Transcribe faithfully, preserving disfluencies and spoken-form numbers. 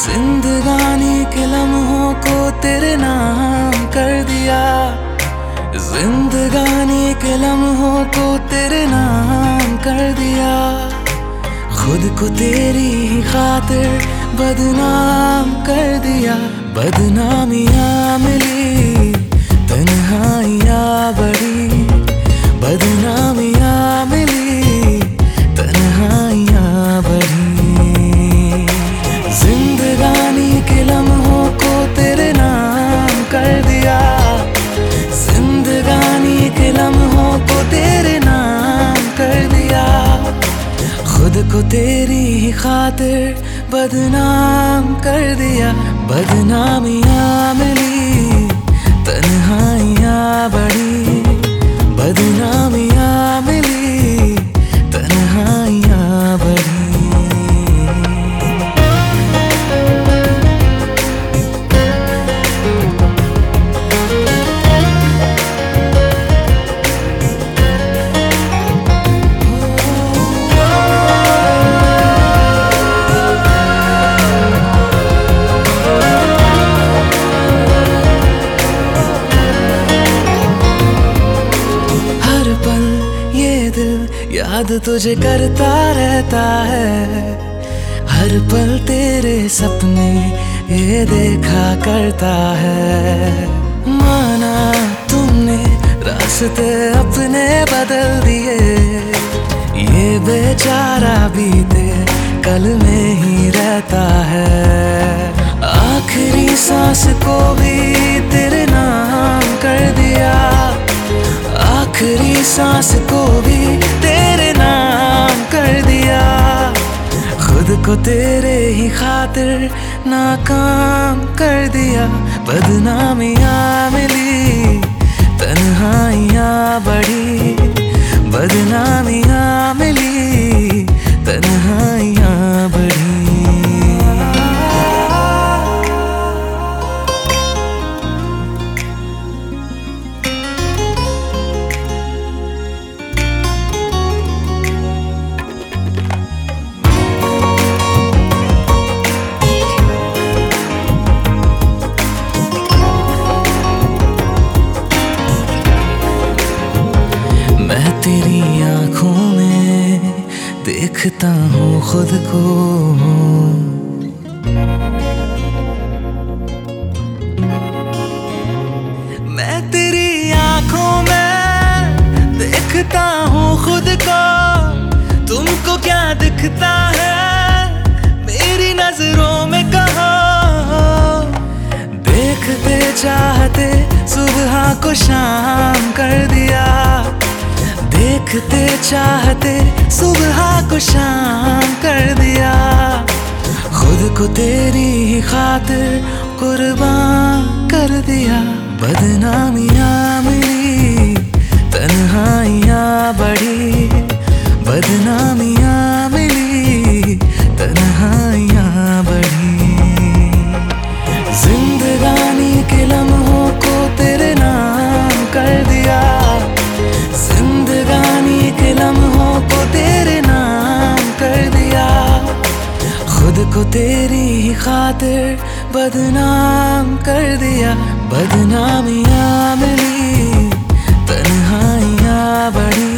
जिंदगानी के लम्हों को तेरे नाम कर दिया, जिंदगानी के लम्हों को तेरे नाम कर दिया। खुद को तेरी ही खातिर बदनाम कर दिया। बदनामियाँ मिली, तन्हाइयाँ बढ़ी, बदनामियाँ मिली, तन्हाइयाँ बढ़ी। जिंदगानी के लम्हों को तेरे नाम कर दिया, जिंदगानी के लम्हों को तेरे नाम कर दिया। खुद को तेरी ही खातिर बदनाम कर दिया। बदनामियाँ मिली, तन्हाइयाँ बढ़ी, बदनामियाँ मिली, तन्हाइयाँ बढ़ी। याद तुझे करता रहता है, हर पल तेरे सपने ये देखा करता है। माना तुमने रास्ते अपने बदल दिए, ये बेचारा बीते कल में ही रहता है। आखिरी सांस को भी तेरे नाम कर दिया, आखिरी सांस को भी तेरे नाम कर दिया। खुद को तेरे ही खातिर नाकाम कर दिया। बदनामियाँ मिली, तन्हाइयाँ बढ़ी, बदनामियाँ मिली, तन्हाइयाँ बढ़ी। मैं तेरी आँखों में देखता हूँ खुद को, मैं तेरी आँखों में देखता हूँ खुद को। तुमको क्या दिखता है मेरी नजरों में कहो? देखते चाहते सुबह को शाम कर दिया, देखते चाहते सुबह को शाम कर दिया। खुद को तेरी ही खातिर कुर्बान कर दिया। बदनामियाँ मिली, तन्हाइयाँ बढ़ी, बदनामियाँ मिली, तन्हाइयाँ बढ़ी। जिंदगानी के लम्हों को तेरे नाम कर दिया, जिंदगानी के लम्हों को तेरे नाम कर दिया। खुद को तेरी ही खातिर बदनाम कर दिया। बदनामियाँ मिली, तन्हाइयाँ बढ़ी,